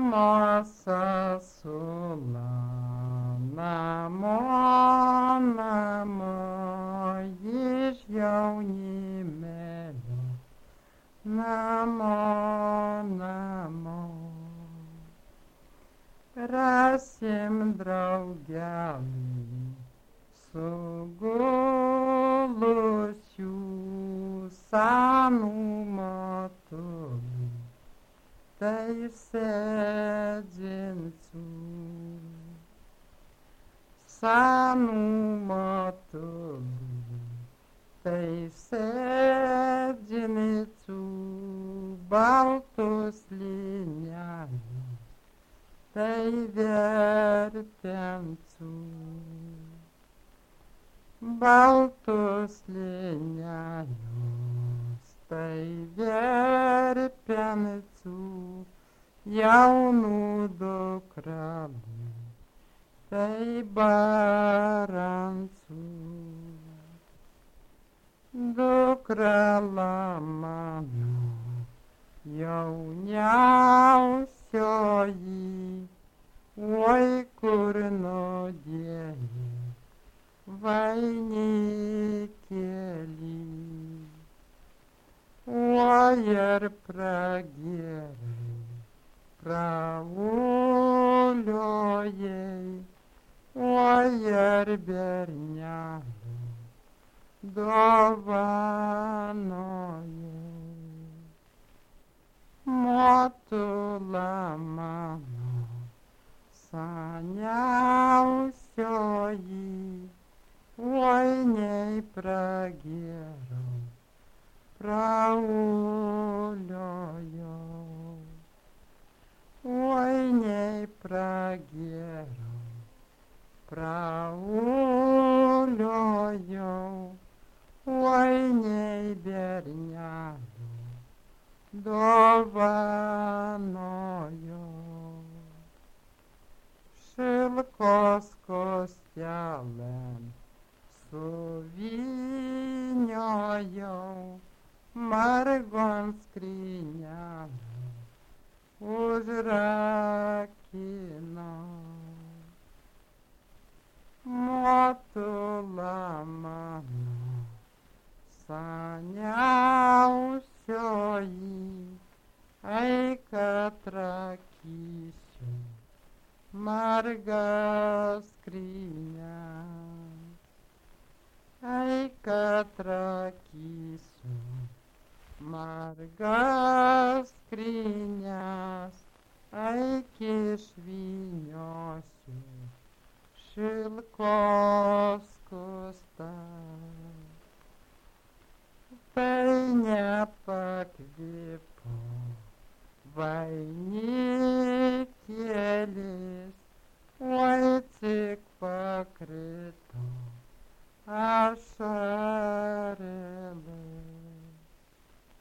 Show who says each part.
Speaker 1: Mosa sula, namo, namo, iš jaunimėlio, namo, namo. Rasim draugelį sugulusių senų matulų, tai sėdinsiu senų matulų, tai sėdinsiu baltus linelius, tai vertinsiu baltus linelius, tai vertinsiu jaunų dukrelų, tai baransiu. Dukrela mano jauniausioji, oi kur nudėjai vainikėlį, oi ir pragėrai, prauliojai, oi ir bernelį dovanojai. Motula mano seniausioji, oi nei pragėrau, prauliojau, oi nei pragėrau, prauliojau, oi nei bernelių dovanojau. Šilkos kostelėn suvyniojau, margon skrynelę užrakinau. Motula mano seniausioji, eik atrakysiu margas skrynias, eik atrakysiu margas skrynias, eik išvyniosiu šilkos kustas. Tai nepakvipo vainikėlis, oi tik pakrito ašarėlė.